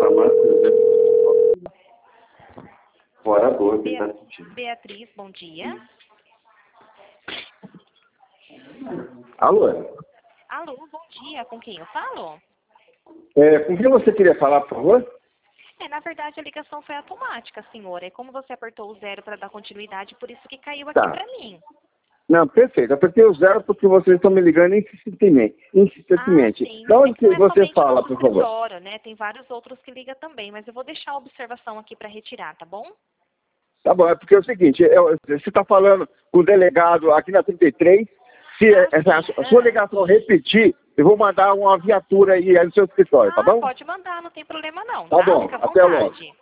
a máscara. Fora boa, que tá sentindo. Beatriz, bom dia. Alô? Alô, bom dia. Com quem eu falo? Com quem você queria falar, por favor? Na verdade, a ligação foi automática, senhora. E como você apertou o 0 para dar continuidade, por isso que caiu aqui Tá. para mim. Não, perfeito. Apertei o 0 porque vocês estão me ligando insistentemente. Sim. Da onde É que não é você somente fala, nosso por favor? escritório, né? Tem vários outros que ligam também, mas eu vou deixar a observação aqui para retirar, tá bom? Tá bom, é porque é o seguinte, você está falando com o delegado aqui na 33, se a sua ligação repetir, eu vou mandar uma viatura aí no seu escritório, tá bom? Pode mandar, não tem problema não, Tá bom, Fica à até logo. vontade.